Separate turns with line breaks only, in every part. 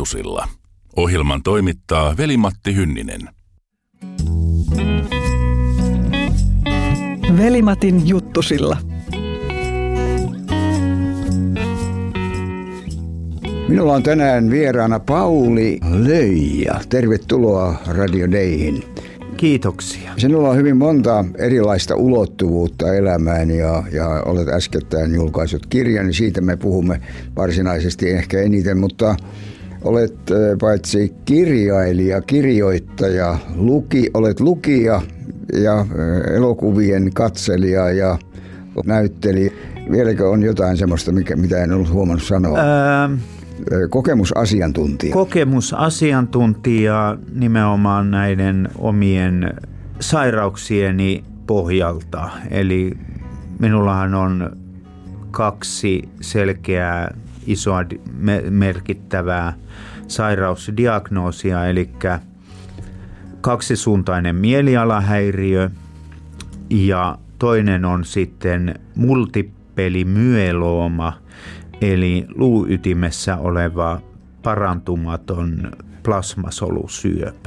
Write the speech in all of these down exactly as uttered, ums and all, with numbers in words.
Juttusilla. Ohjelman toimittaa Veli-Matti Hynninen.
Veli-Matin Juttusilla.
Minulla on tänään vieraana Pauli Löijä. Tervetuloa Radio Dayhin.
Kiitoksia.
Sinulla on hyvin monta erilaista ulottuvuutta elämään ja, ja olet äskettäin julkaissut kirjan, niin siitä me puhumme varsinaisesti ehkä eniten, mutta olet paitsi kirjailija, kirjoittaja, luki, olet lukija ja elokuvien katselija ja näyttelijä. Vieläkö on jotain semmoista, mikä, mitä en ollut huomannut sanoa? Ää... Kokemusasiantuntija.
Kokemusasiantuntija nimenomaan näiden omien sairauksieni pohjalta. Eli minullahan on kaksi selkeää, isoa, merkittävää sairausdiagnoosia, eli kaksisuuntainen mielialahäiriö ja toinen on sitten multipelimyelooma, eli luuytimessä oleva parantumaton plasmasolusyöpä.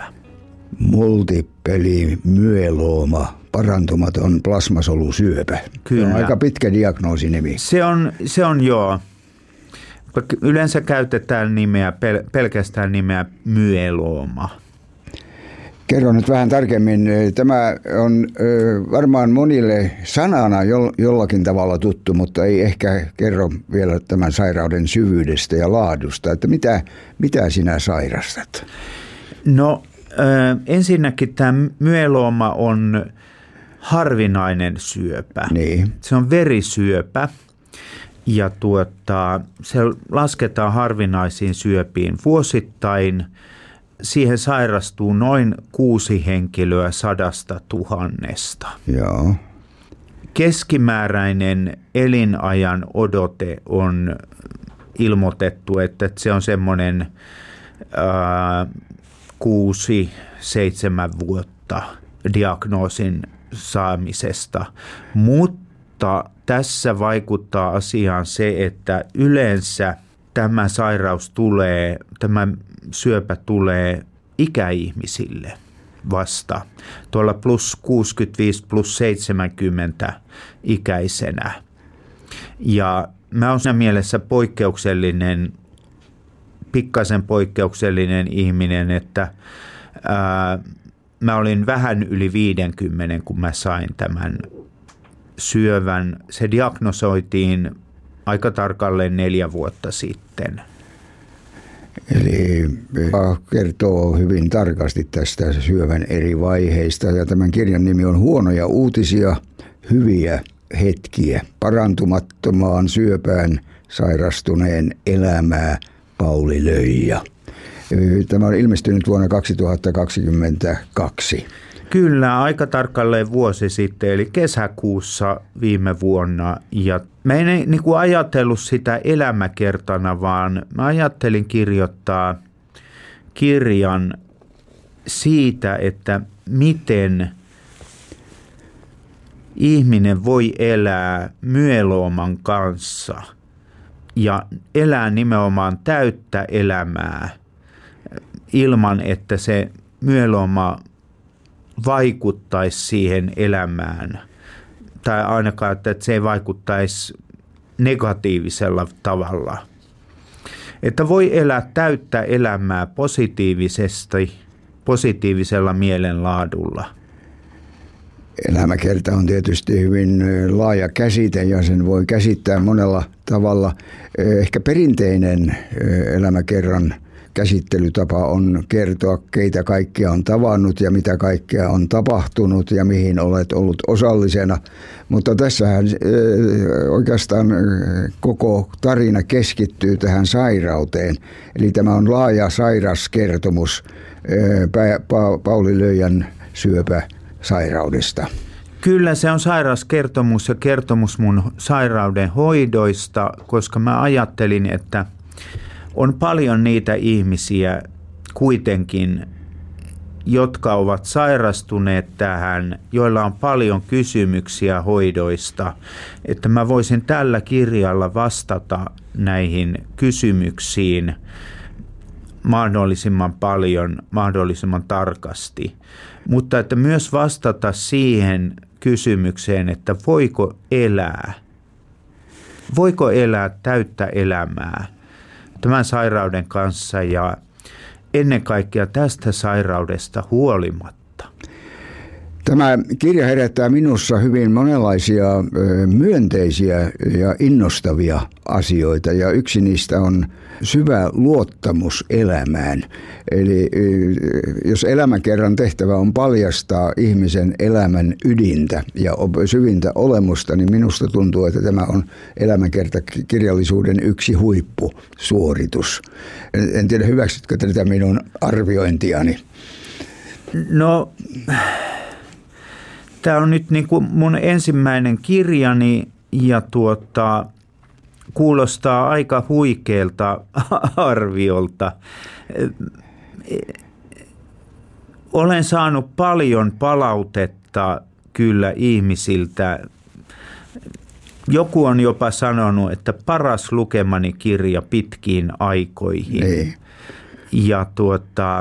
Multipelimyelooma, parantumaton plasmasolusyöpä.
Kyllä.
Se on aika pitkä diagnoosinimi.
Se on, se on joo. Yleensä käytetään nimeä, pel, pelkästään nimeä myelooma.
Kerro nyt vähän tarkemmin. Tämä on varmaan monille sanana jollakin tavalla tuttu, mutta ei ehkä kerro vielä tämän sairauden syvyydestä ja laadusta. Että mitä, mitä sinä sairastat?
No ensinnäkin tämä myelooma on harvinainen syöpä.
Niin.
Se on verisyöpä ja tuota, se lasketaan harvinaisiin syöpiin vuosittain. Siihen sairastuu noin kuusi henkilöä sadasta tuhannesta.
Joo.
Keskimääräinen elinajan odote on ilmoitettu, että se on semmoinen ää, kuusi, seitsemän vuotta diagnoosin saamisesta. Mutta tässä vaikuttaa asiaan se, että yleensä tämä sairaus tulee, tämä syöpä tulee ikäihmisille vasta tuolla plus kuusikymmentäviisi plus seitsemänkymmentä ikäisenä. Ja mä oon siinä mielessä poikkeuksellinen, pikkasen poikkeuksellinen ihminen, että ää, mä olin vähän yli viisikymmentä, kun mä sain tämän syövän. Se diagnosoitiin aika tarkalleen neljä vuotta sitten.
Eli kertoo hyvin tarkasti tästä syövän eri vaiheista. Ja tämän kirjan nimi on Huonoja uutisia, hyviä hetkiä. Parantumattomaan syöpään sairastuneen elämää Pauli Löijä. Tämä on ilmestynyt vuonna kaksituhattakaksikymmentäkaksi.
Kyllä, aika tarkalleen vuosi sitten, eli kesäkuussa viime vuonna. Ja mä en niin kuin ajatellut sitä elämäkertana, vaan mä ajattelin kirjoittaa kirjan siitä, että miten ihminen voi elää myelooman kanssa ja elää nimenomaan täyttä elämää ilman, että se myelooma vaikuttaisi siihen elämään, tai ainakaan, että se ei vaikuttaisi negatiivisella tavalla. Että voi elää täyttä elämää positiivisesti, positiivisella mielenlaadulla.
Elämäkerta on tietysti hyvin laaja käsite ja sen voi käsittää monella tavalla. Ehkä perinteinen elämäkerran käsittelytapa on kertoa, keitä kaikkia on tavannut ja mitä kaikkea on tapahtunut ja mihin olet ollut osallisena. Mutta tässähän oikeastaan koko tarina keskittyy tähän sairauteen. Eli tämä on laaja sairaskertomus Pauli Löijän syöpäsairaudesta.
Kyllä se on sairauskertomus ja kertomus mun sairauden hoidoista, koska mä ajattelin, että on paljon niitä ihmisiä kuitenkin, jotka ovat sairastuneet tähän, joilla on paljon kysymyksiä hoidoista, että mä voisin tällä kirjalla vastata näihin kysymyksiin mahdollisimman paljon, mahdollisimman tarkasti. Mutta että myös vastata siihen kysymykseen, että voiko elää, voiko elää täyttä elämää tämän sairauden kanssa ja ennen kaikkea tästä sairaudesta huolimatta.
Tämä kirja herättää minussa hyvin monenlaisia myönteisiä ja innostavia asioita, ja yksi niistä on syvä luottamus elämään. Eli jos elämän kerran tehtävä on paljastaa ihmisen elämän ydintä ja syvintä olemusta, niin minusta tuntuu, että tämä on elämänkertakirjallisuuden yksi huippusuoritus. En tiedä, hyväksytkö tätä minun arviointiani?
No, tämä on nyt niin kuin mun ensimmäinen kirjani ja tuota, kuulostaa aika huikealta arviolta. Olen saanut paljon palautetta kyllä ihmisiltä. Joku on jopa sanonut, että paras lukemani kirja pitkiin aikoihin. Ei. Ja tuota,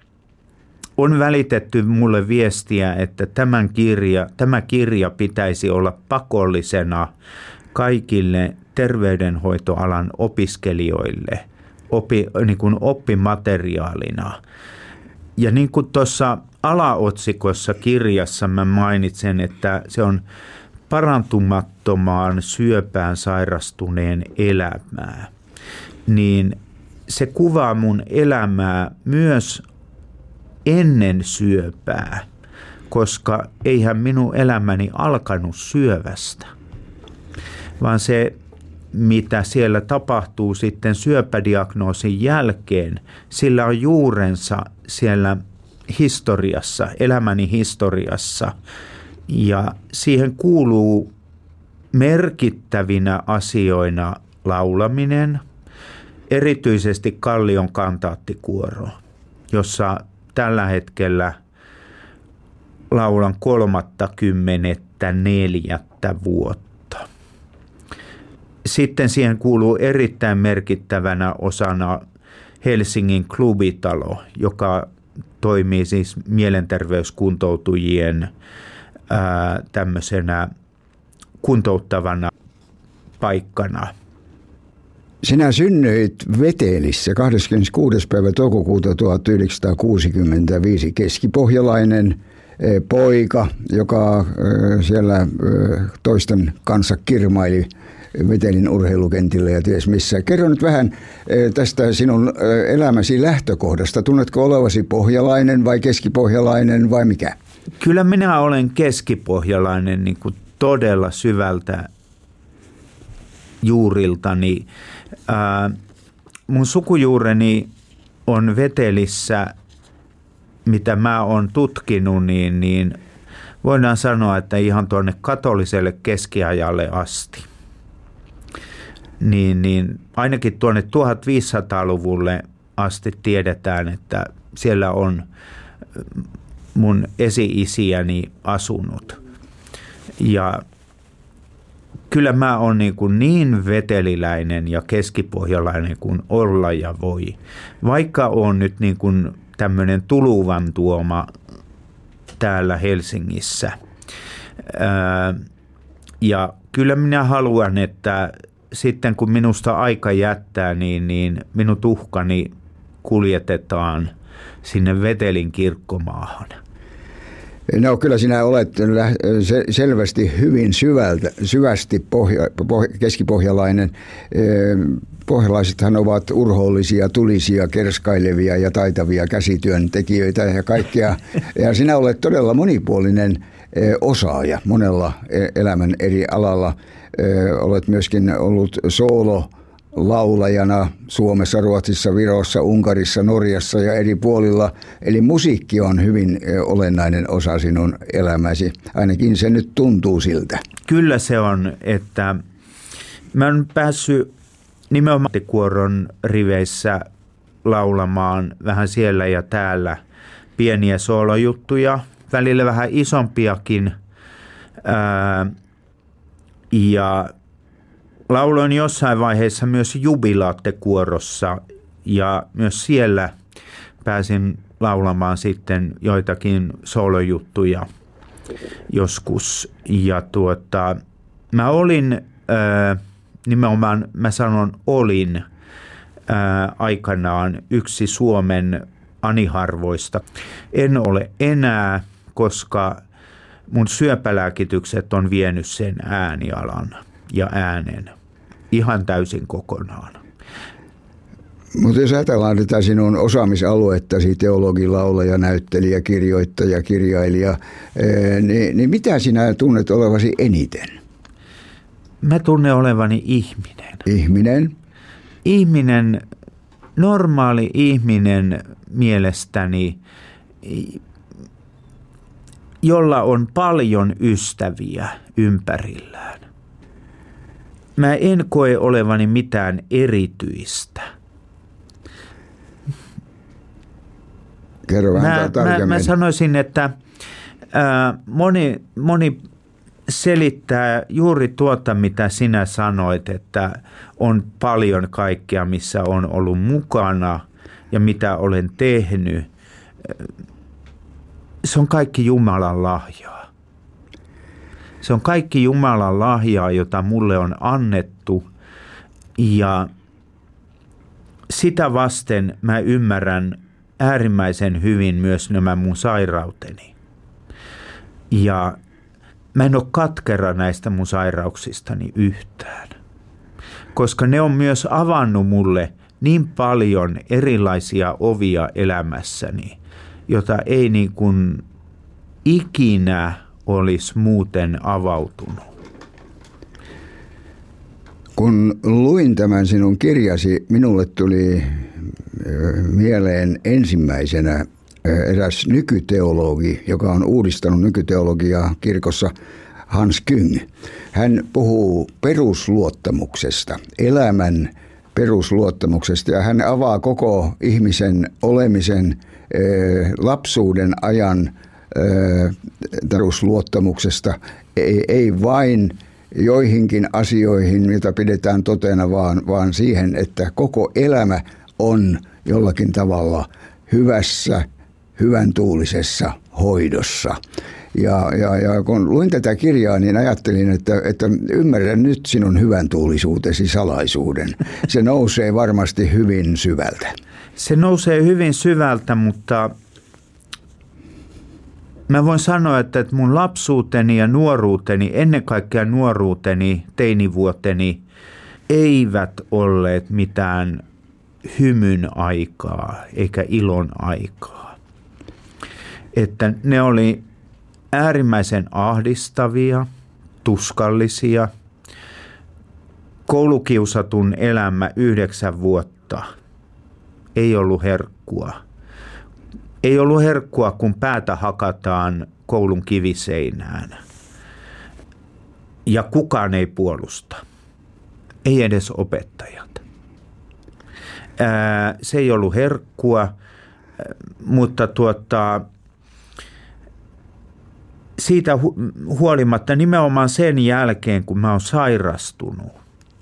on välitetty mulle viestiä, että tämän kirja, tämä kirja pitäisi olla pakollisena kaikille terveydenhoitoalan opiskelijoille opi, niin kuin oppimateriaalina. Ja niin kuin tuossa alaotsikossa kirjassa mä mainitsen, että se on parantumattomaan syöpään sairastuneen elämää, niin se kuvaa mun elämää myös ennen syöpää, koska eihän minun elämäni alkanut syövästä, vaan se, mitä siellä tapahtuu sitten syöpädiagnoosin jälkeen, sillä on juurensa siellä historiassa, elämäni historiassa, ja siihen kuuluu merkittävinä asioina laulaminen, erityisesti Kallion kantaattikuoro, jossa tällä hetkellä laulan kolmattakymmenettä neljättä vuotta. Sitten siihen kuuluu erittäin merkittävänä osana Helsingin klubitalo, joka toimii siis mielenterveyskuntoutujien ää, tämmöisenä kuntouttavana paikkana.
Sinä synnyit Vetelissä kahdeskymmeneskuudes päivä toukokuuta tuhatyhdeksänsataakuusikymmentäviisi, keskipohjalainen poika, joka siellä toisten kanssa kirmaili Vetelin urheilukentillä ja ties missä. Kerro nyt vähän tästä sinun elämäsi lähtökohdasta. Tunnetko olevasi pohjalainen vai keskipohjalainen vai mikä?
Kyllä minä olen keskipohjalainen niin kuin todella syvältä juuriltani. Ää, mun sukujuureni on Vetelissä, mitä mä oon tutkinut, niin, niin voidaan sanoa, että ihan tuonne katoliselle keskiajalle asti. Niin, niin ainakin tuonne tuhatviisisataaluvulle asti tiedetään, että siellä on mun esi-isiäni asunut. Ja kyllä mä oon niin, kuin niin veteliläinen ja keskipohjalainen kuin olla ja voi. Vaikka on nyt niin kuin tämmöinen Tuluvan tuoma täällä Helsingissä. Ää, ja kyllä minä haluan, että sitten kun minusta aika jättää, niin, niin minut uhkani kuljetetaan sinne Vetelin kirkkomaahan.
No kyllä sinä olet selvästi hyvin syvältä, syvästi pohja, pohja, keskipohjalainen. Pohjalaisethan ovat urhoollisia, tulisia, kerskailevia ja taitavia käsityöntekijöitä ja kaikkea. Ja sinä olet todella monipuolinen osaaja monella elämän eri alalla. Olet myöskin ollut soolo laulajana Suomessa, Ruotsissa, Virossa, Unkarissa, Norjassa ja eri puolilla. Eli musiikki on hyvin olennainen osa sinun elämäsi. Ainakin se nyt tuntuu siltä.
Kyllä se on, että mä oon päässyt nimenomaan kuoron riveissä laulamaan vähän siellä ja täällä pieniä soolojuttuja, välillä vähän isompiakin. Ää, ja lauloin jossain vaiheessa myös jubilaatekuorossa, ja myös siellä pääsin laulamaan sitten joitakin soolojuttuja joskus. Ja tuota, mä olin, ää, nimenomaan mä sanon olin ää, aikanaan yksi Suomen aniharvoista. En ole enää, koska mun syöpälääkitykset on vienyt sen äänialan ja äänen ihan täysin kokonaan.
Mutta jos ajatellaan tätä sinun osaamisaluettasi, teologi, laulaja, näyttelijä, kirjoittaja, kirjailija, niin, niin mitä sinä tunnet olevasi eniten?
Mä tunnen olevani ihminen.
Ihminen?
Ihminen, normaali ihminen mielestäni, jolla on paljon ystäviä ympärillään. Mä en koe olevani mitään erityistä.
Kerro vähän
mä,
tarkemmin.
Mä, mä sanoisin, että ää, moni, moni selittää juuri tuota, mitä sinä sanoit, että on paljon kaikkea, missä on ollut mukana ja mitä olen tehnyt. Se on kaikki Jumalan lahjaa. Se on kaikki Jumalan lahjaa, jota mulle on annettu, ja sitä vasten mä ymmärrän äärimmäisen hyvin myös nämä mun sairauteni. Ja mä en ole katkera näistä mun sairauksistani yhtään, koska ne on myös avannut mulle niin paljon erilaisia ovia elämässäni, jota ei niin kuin ikinä olisi muuten avautunut.
Kun luin tämän sinun kirjasi, minulle tuli mieleen ensimmäisenä eräs nykyteologi, joka on uudistanut nykyteologiaa kirkossa, Hans Küng. Hän puhuu perusluottamuksesta, elämän perusluottamuksesta, ja hän avaa koko ihmisen olemisen lapsuuden ajan perusluottamuksesta, ei, ei vain joihinkin asioihin, mitä pidetään totena, vaan, vaan siihen, että koko elämä on jollakin tavalla hyvässä, hyvän tuulisessa hoidossa. Ja, ja, ja kun luin tätä kirjaa, niin ajattelin, että, että ymmärrän nyt sinun hyvän tuulisuutesi salaisuuden. Se nousee varmasti hyvin syvältä.
Se nousee hyvin syvältä, mutta mä voin sanoa, että mun lapsuuteni ja nuoruuteni, ennen kaikkea nuoruuteni, teinivuoteni, eivät olleet mitään hymyn aikaa eikä ilon aikaa. Että ne oli äärimmäisen ahdistavia, tuskallisia. Koulukiusatun elämä yhdeksän vuotta ei ollut herkkua. Ei ollut herkkua, kun päätä hakataan koulun kiviseinään. Ja kukaan ei puolusta. Ei edes opettajat. Ää, se ei ollut herkkua, mutta tuota, siitä huolimatta nimenomaan sen jälkeen, kun mä oon sairastunut,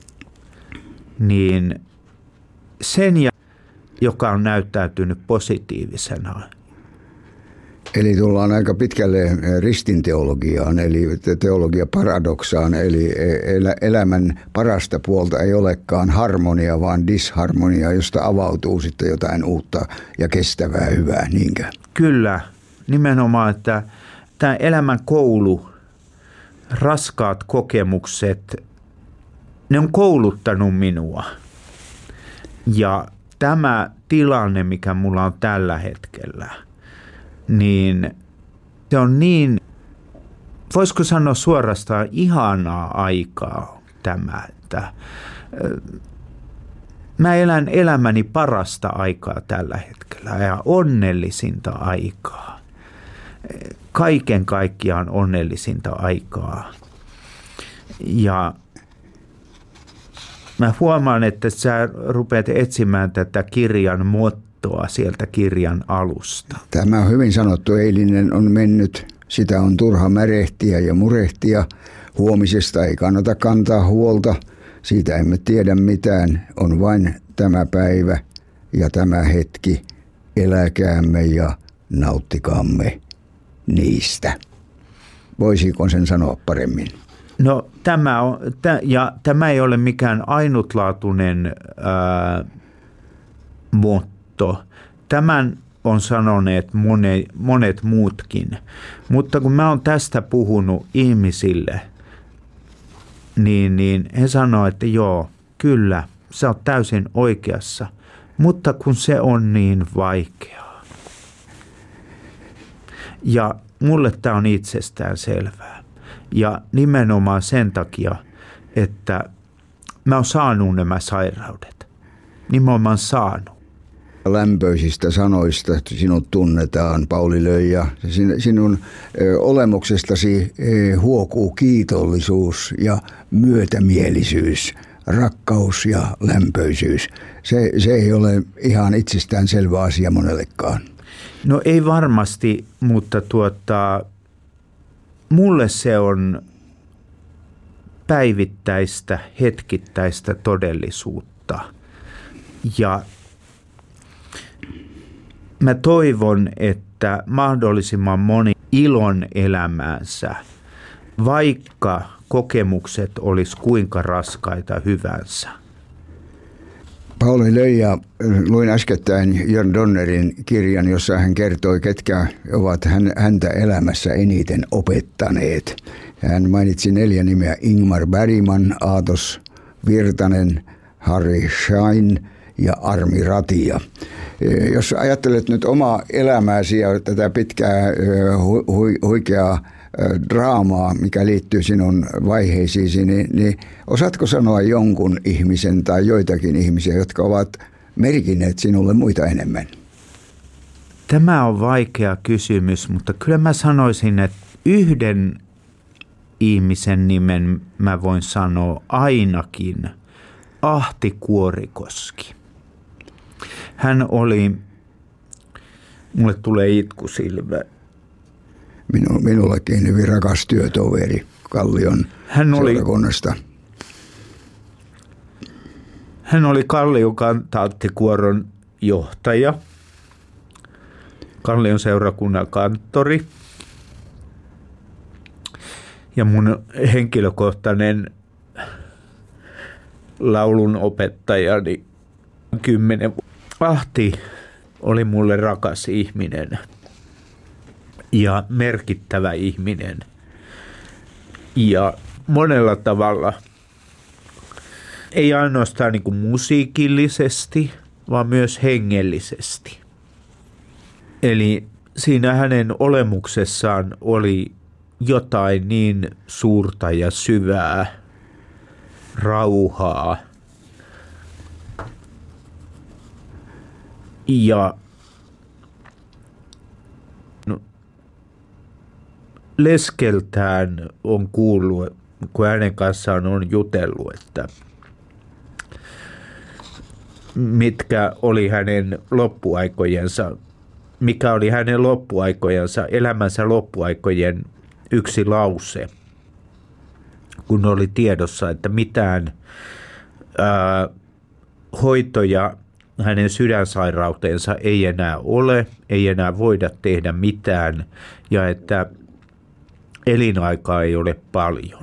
niin sen jälkeen, joka on näyttäytynyt positiivisena.
Eli tullaan aika pitkälle ristinteologiaan, eli teologiaparadoksaan, eli elämän parasta puolta ei olekaan harmonia, vaan disharmonia, josta avautuu sitten jotain uutta ja kestävää hyvää, niinkö?
Kyllä, nimenomaan, että tämä elämän koulu, raskaat kokemukset, ne on kouluttanut minua. Ja tämä tilanne, mikä mulla on tällä hetkellä, niin se on niin, voisiko sanoa suorastaan ihanaa aikaa tämä, että mä elän elämäni parasta aikaa tällä hetkellä ja onnellisinta aikaa. Kaiken kaikkiaan onnellisinta aikaa. Ja mä huomaan, että sä rupeat etsimään tätä kirjan mottoa sieltä kirjan alusta.
Tämä on hyvin sanottu. Eilinen on mennyt. Sitä on turha märehtiä ja murehtia. Huomisesta ei kannata kantaa huolta. Siitä emme tiedä mitään. On vain tämä päivä. ja tämä hetki, eläkäämme ja nauttikaamme niistä. Voisiko sen sanoa paremmin?
No tämä, on, t- ja tämä ei ole mikään ainutlaatuinen ää, motto. Tämän on sanoneet monet, monet muutkin. Mutta kun mä oon tästä puhunut ihmisille, niin, niin he sanoo, että joo, kyllä, sä oot täysin oikeassa. Mutta kun se on niin vaikeaa. Ja mulle tämä on itsestään selvää. Ja nimenomaan sen takia, että mä oon saanut nämä sairaudet. Nimenomaan saanut.
Lämpöisistä sanoista sinut tunnetaan, Pauli Löijä. Sinun olemuksestasi huokuu kiitollisuus ja myötämielisyys, rakkaus ja lämpöisyys. Se, se ei ole ihan itsestään selvä asia monellekaan.
No ei varmasti, mutta tuota, mulle se on päivittäistä, hetkittäistä todellisuutta. Ja mä toivon, että mahdollisimman moni ilon elämäänsä, vaikka kokemukset olisi kuinka raskaita hyvänsä.
Pauli Löijä, luin äskettäin Jörn Donnerin kirjan, jossa hän kertoi, ketkä ovat häntä elämässä eniten opettaneet. Hän mainitsi neljä nimeä: Ingmar Bergman, Aatos Virtanen, Harry Schein ja Armi Ratia. Jos ajattelet nyt omaa elämääsi ja tätä pitkää hu- hu- huikeaa draamaa, mikä liittyy sinun vaiheisiisi, niin, niin osaatko sanoa jonkun ihmisen tai joitakin ihmisiä, jotka ovat merkinneet sinulle muita enemmän?
Tämä on vaikea kysymys, mutta kyllä mä sanoisin, että yhden ihmisen nimen mä voin sanoa ainakin: Ahti Kuorikoski. Hän oli, mulle tulee itku silmään.
Minu, minullekin hyvin rakas työtoveri Kallion hän oli, seurakunnasta.
Hän oli Kallion kantaattikuoron johtaja, Kallion seurakunnan kanttori ja mun henkilökohtainen laulun opettajani kymmenen. Ahti oli mulle rakas ihminen ja merkittävä ihminen ja monella tavalla, ei ainoastaan niin kuin musiikillisesti, vaan myös hengellisesti. Eli siinä hänen olemuksessaan oli jotain niin suurta ja syvää, rauhaa ja no, leskeltään on kuullut, kun hänen kanssaan on jutellut, että mitkä oli hänen loppuaikojensa, mikä oli hänen loppuaikojensa, elämänsä loppuaikojen yksi lause, kun oli tiedossa, että mitään ää, hoitoja hänen sydänsairauteensa ei enää ole, ei enää voida tehdä mitään ja että elinaikaa ei ole paljon.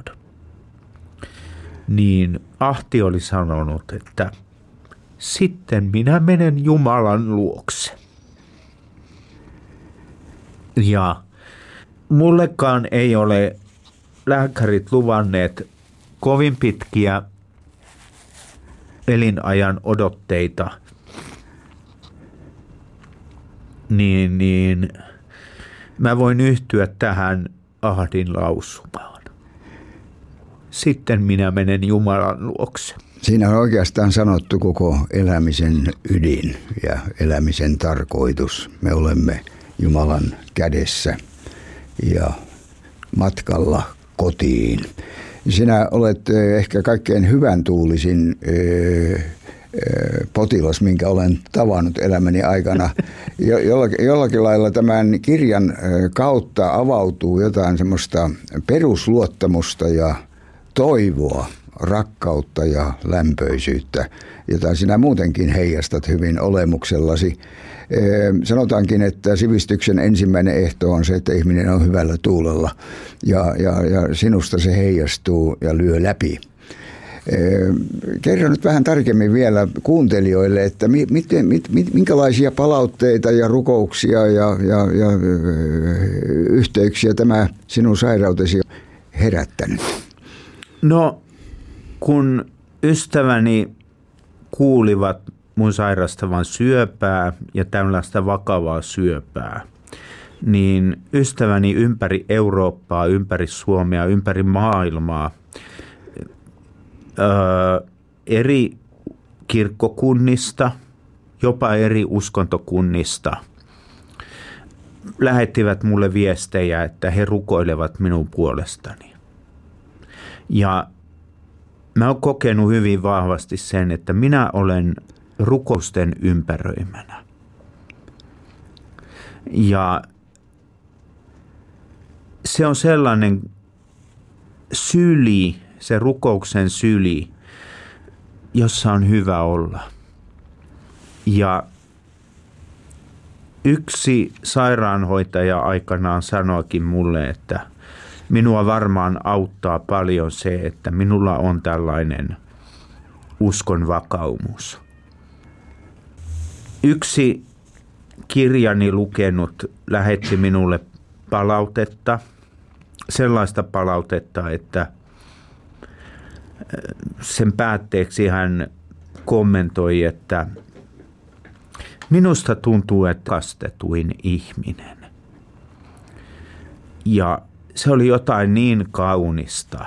Niin Ahti oli sanonut, että sitten minä menen Jumalan luokse. Ja mullekaan ei ole lääkärit luvanneet kovin pitkiä elinajan odotteita, niin, niin mä voin yhtyä tähän Ahdin lausumaan. Sitten minä menen Jumalan luokse.
Siinä on oikeastaan sanottu koko elämisen ydin ja elämisen tarkoitus. Me olemme Jumalan kädessä ja matkalla kotiin. Sinä olet ehkä kaikkein hyvän tuulisin potilas, minkä olen tavannut elämäni aikana. Jollakin, jollakin lailla tämän kirjan kautta avautuu jotain semmoista perusluottamusta ja toivoa rakkautta ja lämpöisyyttä, jota sinä muutenkin heijastat hyvin olemuksellasi. Sanotaankin, että sivistyksen ensimmäinen ehto on se, että ihminen on hyvällä tuulella ja, ja, ja sinusta se heijastuu ja lyö läpi. Kerro nyt vähän tarkemmin vielä kuuntelijoille, että miten, mit, mit, minkälaisia palautteita ja rukouksia ja, ja, ja yhteyksiä tämä sinun sairautesi on herättänyt?
No, kun ystäväni kuulivat mun sairastavan syöpää ja tällaista vakavaa syöpää, niin ystäväni ympäri Eurooppaa, ympäri Suomea, ympäri maailmaa, Öö, eri kirkkokunnista, jopa eri uskontokunnista lähettivät mulle viestejä, että he rukoilevat minun puolestani. Ja mä oon kokenut hyvin vahvasti sen, että minä olen rukousten ympäröimänä. Ja se on sellainen syli, se rukouksen syli, jossa on hyvä olla. Ja yksi sairaanhoitaja aikanaan sanoikin mulle, että minua varmaan auttaa paljon se, että minulla on tällainen uskon vakaumus. Yksi kirjani lukenut lähetti minulle palautetta, sellaista palautetta, että sen päätteeksi hän kommentoi, että minusta tuntuu, että kastetuin ihminen. Ja se oli jotain niin kaunista,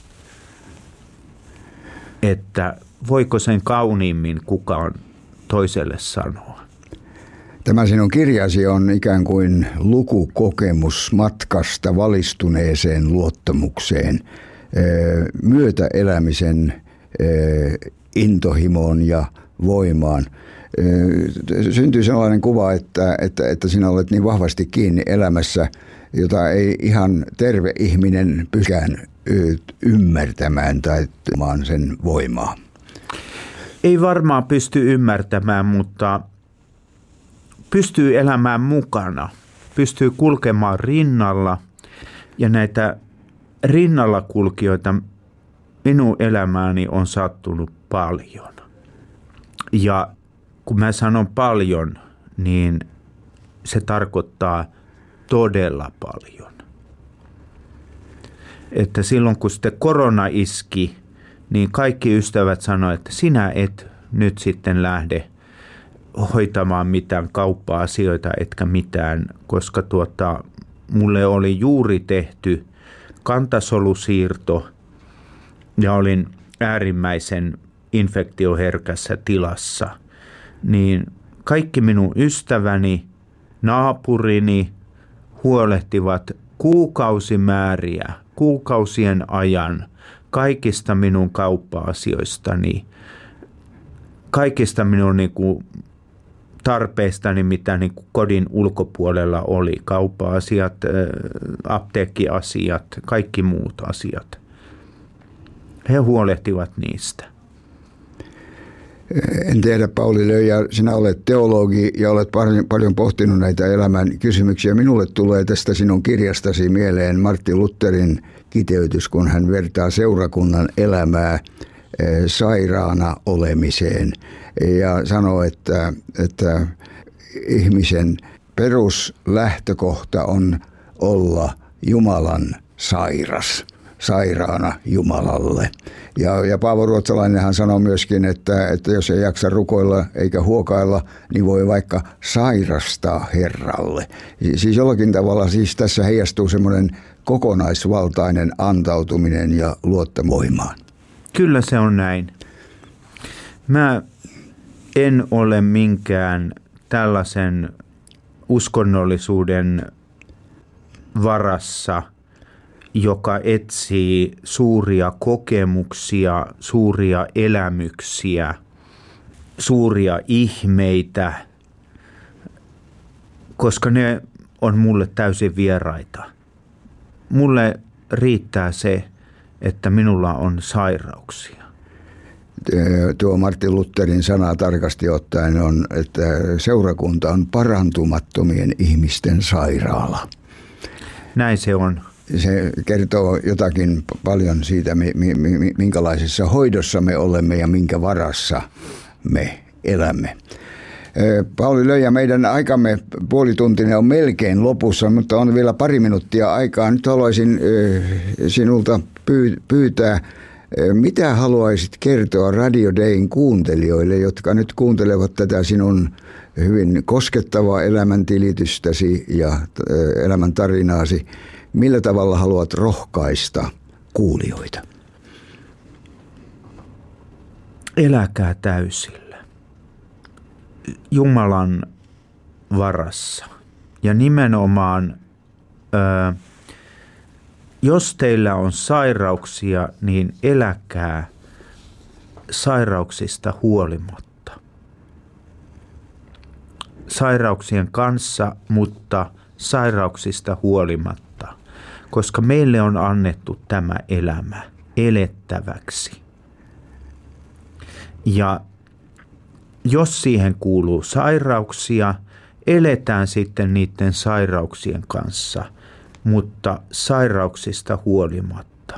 että voiko sen kauniimmin kukaan toiselle sanoa.
Tämä sinun kirjasi on ikään kuin lukukokemus matkasta valistuneeseen luottamukseen, myötäelämisen intohimoon ja voimaan. Syntyy sellainen kuva, että, että, että sinä olet niin vahvasti kiinni elämässä, jota ei ihan terve ihminen pystykään ymmärtämään tai tuomaan sen voimaa.
Ei varmaan pysty ymmärtämään, mutta pystyy elämään mukana, pystyy kulkemaan rinnalla ja näitä rinnalla kulkijoita minun elämääni on sattunut paljon. Ja kun mä sanon paljon, niin se tarkoittaa todella paljon. Että silloin kun sitten korona iski, niin kaikki ystävät sanoivat, että sinä et nyt sitten lähde hoitamaan mitään kauppa-asioita etkä mitään, koska tuota, mulle oli juuri tehty kantasolusiirto ja olin äärimmäisen infektioherkässä tilassa, niin kaikki minun ystäväni, naapurini huolehtivat kuukausimääriä, kuukausien ajan kaikista minun kauppa-asioistani, kaikista minun niin kuin tarpeistani, mitä niin kuin kodin ulkopuolella oli, kauppa-asiat, apteekkiasiat, kaikki muut asiat. He huolehtivat niistä.
En tiedä, Pauli Löijä, sinä olet teologi ja olet paljon, paljon pohtinut näitä elämän kysymyksiä. Minulle tulee tästä sinun kirjastasi mieleen Martin Lutherin kiteytys, kun hän vertaa seurakunnan elämää sairaana olemiseen ja sanoo, että, että ihmisen peruslähtökohta on olla Jumalan sairas, sairaana Jumalalle. Ja, ja Paavo Ruotsalainenhan sanoo myöskin, että, että jos ei jaksa rukoilla eikä huokailla, niin voi vaikka sairastaa Herralle. Siis jollakin tavalla siis tässä heijastuu semmoinen kokonaisvaltainen antautuminen ja luottamoimaan.
Kyllä se on näin. Mä en ole minkään tällaisen uskonnollisuuden varassa, joka etsii suuria kokemuksia, suuria elämyksiä, suuria ihmeitä, koska ne on mulle täysin vieraita. Mulle riittää se, että minulla on sairauksia.
Tuo Martin Lutherin sana tarkasti ottaen on, että seurakunta on parantumattomien ihmisten sairaala.
Näin se on.
Se kertoo jotakin paljon siitä, minkälaisessa hoidossa me olemme ja minkä varassa me elämme. Pauli Löijä, meidän aikamme puolituntinen on melkein lopussa, mutta on vielä pari minuuttia aikaa. Nyt haluaisin sinulta pyytää, mitä haluaisit kertoa Radio Dayn kuuntelijoille, jotka nyt kuuntelevat tätä sinun hyvin koskettavaa elämäntilitystäsi ja elämäntarinaasi. Millä tavalla haluat rohkaista kuulijoita?
Eläkää täysillä Jumalan varassa. Ja nimenomaan, ö, jos teillä on sairauksia, niin eläkää sairauksista huolimatta. Sairauksien kanssa, mutta sairauksista huolimatta. Koska meille on annettu tämä elämä elettäväksi. Ja jos siihen kuuluu sairauksia, eletään sitten niiden sairauksien kanssa, mutta sairauksista huolimatta.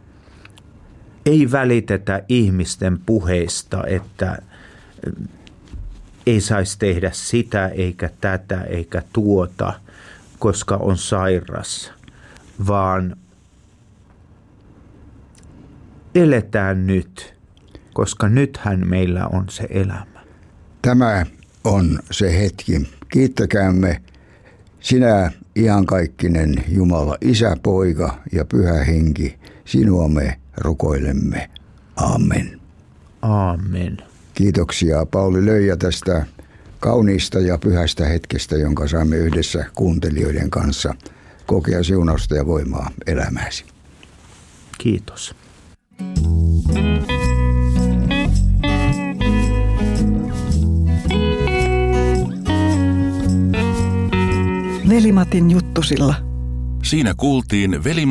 Ei välitetä ihmisten puheista, että ei saisi tehdä sitä eikä tätä eikä tuota, koska on sairas, vaan eletään nyt, koska nythän meillä on se elämä.
Tämä on se hetki. Kiittäkäämme sinä iankaikkinen Jumala, Isä, Poika ja Pyhä Henki. Sinua me rukoilemme. Amen.
Amen.
Kiitoksia Pauli Löijä tästä kauniista ja pyhästä hetkestä, jonka saamme yhdessä kuuntelijoiden kanssa kokea siunausta ja voimaa elämääsi.
Kiitos.
Veli-Matin juttusilla.
Siinä kuultiin veli